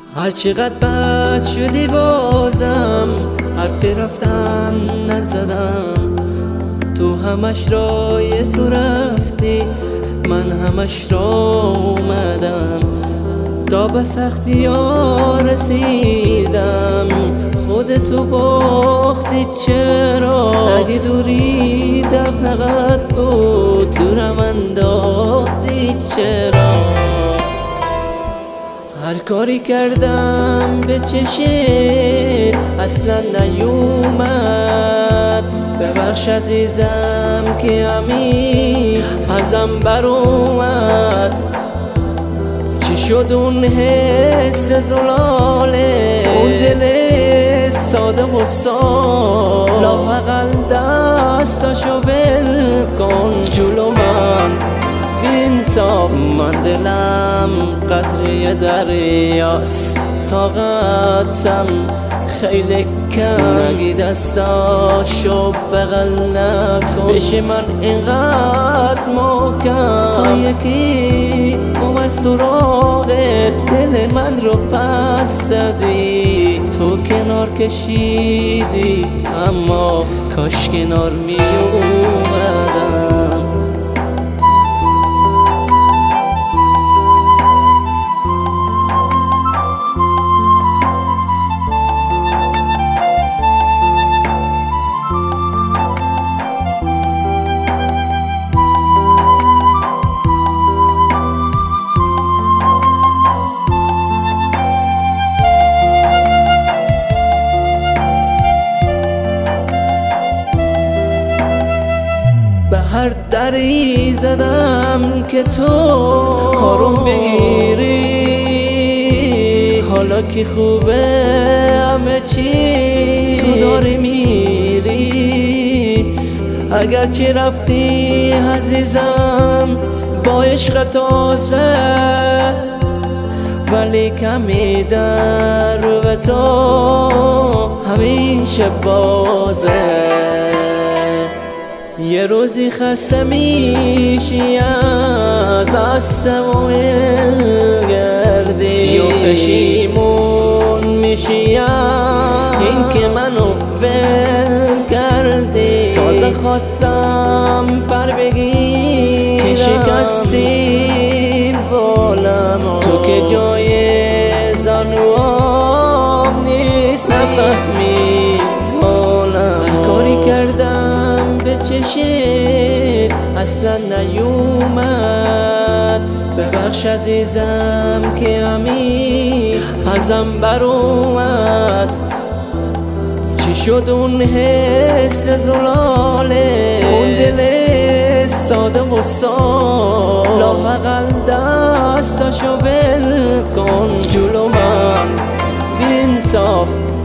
هر چقدر بد شدی بازم حرفی رفتم نزدم. تو همش رای تو رفتی، من همش را اومدم. تا به سختی ها رسیدم، خودتو باختی چرا؟ اگه دوری دغدغت بود دورم انداختی چرا؟ هر کاری کردم به چشت اصلا نیومد. ببخش عزیزم که همین ازم بر اومد. چی شد اون حس زلاله، اون دل ساده و صاف؟ لااقل دستاشو ول کن جلو من بی‌انصاف. من دلم قطره دریاست، طاقتم خیلی کم. نگی دستاشو بغل نکن، بشه من اینقدر محکم. تا یکی اومد سراغت دل من رو پس زدی. تو کنار کشیدی اما کاش کنار می اومدم. هر دری زدم که تو آروم بگیری. حالا که خوبه همه چی تو داری میری. اگرچه رفتی عزیزم با عشق تازه، ولی کمی در رو به تو همیشه بازه. یه روزی خسته میشی از دستم و گردی، یا پشیمون میشی این که منو ول کردی. تازه خواستم پر بگیرم که شکستی بالم، تو که جای زانوام نیست نفهمی حالم. کاری کردم به چشت اصلا نیومد. ببخش عزیزم که همین ازم بر اومد. چی شد اون حس زلاله، اون دل ساده و صاف؟ لااقل دستاشو ول کن جلو من بی‌انصاف.